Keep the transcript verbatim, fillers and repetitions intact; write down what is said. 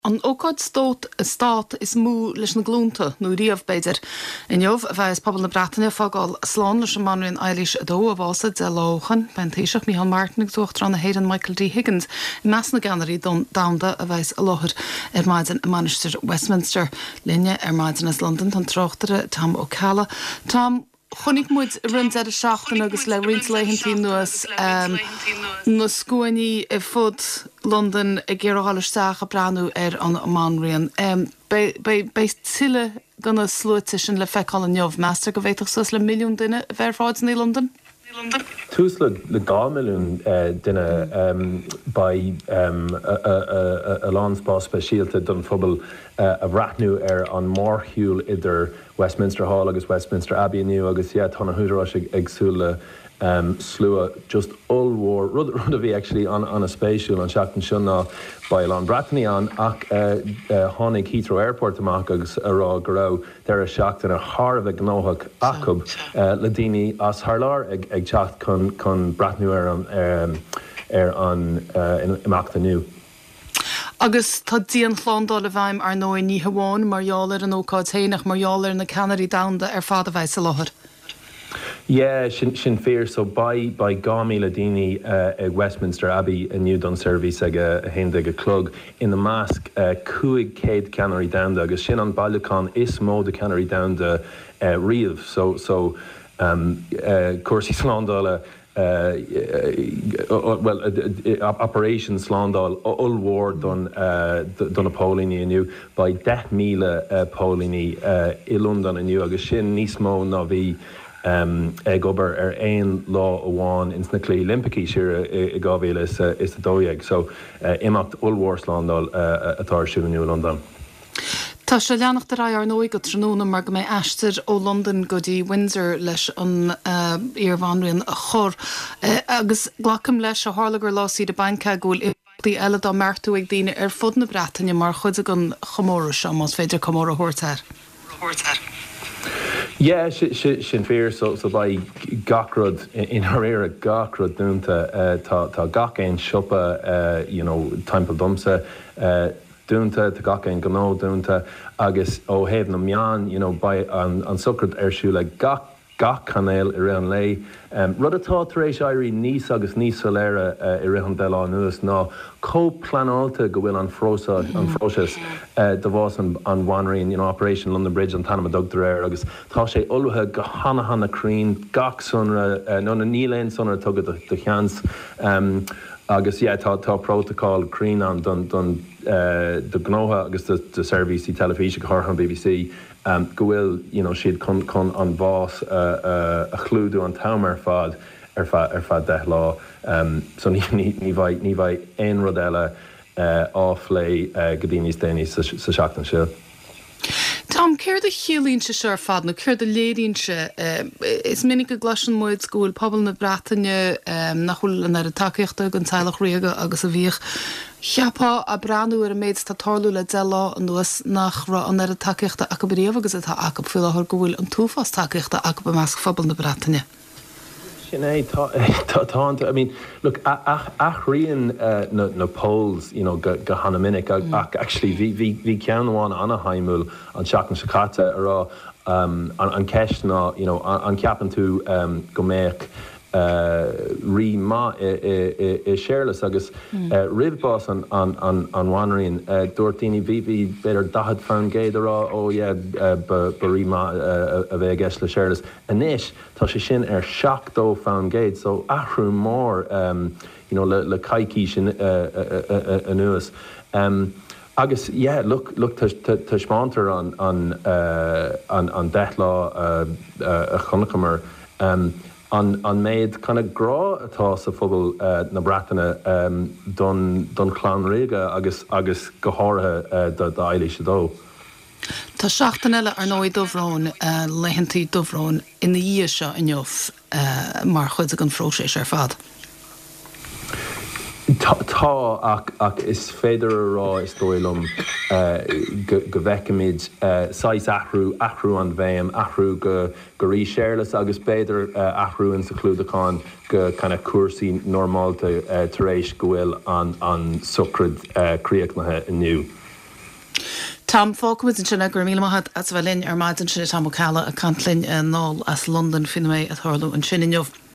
An ócáid stót stát is mú leis na glúnta nó riamh beidir. In jobh bheith is pobl na Breataine fágáil slán leis an manúin Eilish dó a bhása de lóchan ben taoiseach Micheál Martin ag tuacht ran na héireann Michael D. Higgins i meas na gannarí don damda a bheits a láthir ar maidin a Manister Westminster linne ar maidin as London tan trochtare Tom O'Calla. Tom, chonig muid rund ar a seachtain agus le rint leihantí nuas um, na scuaní i fud London a ggéireáilisteach a breanú ar an manrian. Um, Bei tiile gona slúite sin le feicáil an neomh meastar go bhhéiteach sus le milliún duine a bheith fáid in London? Tús le le gá milliún uh, duine um, by um, a, a, a, a lánspá speisialta don phobal uh, a bhreathnú ar an mórthúil idir Westminster Hall agus Westminster Abbey aniu agus yeah, tána húdarás ag agsúla um, slua just all-war rud rud a bhí actually an, an a spéisiúil an seachtain sin ná Bailán Bratany an ach uh, uh, tháinig Heathrow Airport amach agus ará go raibh deir a seachtain a tharbh gnóthach acab uh, le daoine as tharlár ag ag teacht chun chun Brathnú ar an um, ar an uh, imeachta nniu. Agus tá díon chlándá le bhaim ar nóid ní hamháin margheallar an ócáid héanach margheallar na Canary Downda ar fad a bheith sa láthair. Yeah, sin sin fear so by by Gamila Dini uh, at Westminster Abbey a new done service ag a hendig a clug in the mask uh, cuig Cade Canary Downda agus sin an Balucan is mó de Canary Downda uh, riamh so so um uh Corsi Slándála Uh, uh, uh, well, uh, uh, Operation Slándáil all-war don uh, don a Pólíní aniu by deich míle uh, Pólíní uh, i London aniu agus sin níos mó ná bhí um, ag obair ar aon lá amháin ins na clí Olympicí siar i gábhéil is uh, is a dóiag so uh, imacht all-war Slándáil uh, atá siú aniu London. Tá se leannach de ra ar nóí go tróna mar go mé eisteir ó London go dtí Windsor leis an uh, Iarmhanrion a chur uh, agus glacham leis a hálagur lásí de banca gúil í eile dá mertú ag daine ar fud na Breataine mar chud a gon chomóra sem más féidir chomóra thuirtear. Yeah, sin fear so so by gachrod in her era gachrod dúnta uh, tá tá gach éin siopa uh, you know timp dumsa uh, dúnta tá gach éin gnó dúnta agus ó héh na meán you know by an an sucrad arsú le gach gach canéil i rian lei um, rud atá taréis éirí níos agus níos soléire uh, i rian de lá nuas ná co-planálta go bhfuil an frósa an fróses uh, de bhás an an bhainrín you know Operation London Bridge an tanama dugtar air agus tá sé oluthe go hana hana crín gach sunra uh, nó na níléon sunra tugad de cheans um, agus yeah, tá tá protocol crín an don don uh, de gnóha agus de, de service í telefíse chur an B B C um, go bhfuil you know siad chun chun an bhás uh, uh, a chlúdú an tam ar fad ar fad ar fad deich lá um, so ní ní ní bhaid ní bhaid aon rud eile uh, áf lei uh, go dtí níos déine sa sa seachtain seo. Tom, céir de chiúlín se seir fad nó céir de léirín se is minic go glasan muid scúil pobl na Breataine um, nachhfuil an ar a takeíochta an teilech réige agus a bhíoch cheapá a breanú ar a méid tá tarlú le de lá an nuas nach ra an ar a takeíochta a go bríomh agus atá acab fuil athir go bhfuil an túfás takeíochta a go measc phobal na Breataine. Sinead, tá, I mean, look, ach rian na na polls, you know, go hana minic, ach actually, vi vi ceanháin anna haimúil an seachtain sicáta ará um, an ceist ná, you know, an ceapan tú um, go méach uh, rí má i séirlas agus uh, ribhbás an an an an bhainrín uh, dúirtíní bhí bhí beidir dahad fan géad ará ó yeah uh, ba rí má uh, a bheith gceist le séirlas. Anis tá sé sin ar seachtó fan géad so ahrú mór um, you know, le, le caiicí sin anuas. Um, agus yeah, look look tá smáintear an an uh, an an deich lá uh, uh, a chunachamar um, an an méid kind of grá atá sa phobal uh, na Breataine um, don don chlán réige agus agus go háirithe uh, de de Eilish dó. Tá seachtain eile ar nóid dómhrán uh, leihantaí dómhrán ina dhíos seo inniuh uh, mar chuid an phróisis ar fad. Tá ach ach is féidir rá is dóilm uh, go bhheicimiid uh, sais athrú athrú an bhéim athrú go go rí séirlas agus béidir uh, athrú in sa clúdaáin go kind of cuasaí normáilta uh, tar éis go bhfuil an an sucrad uh, críoch nathe inniu. Tam fócamid an sinna gur míad as bhfuilinn ar maidid an sinna tamcala a cantlinn nó as London fin mé a thorlú an sinna jobh.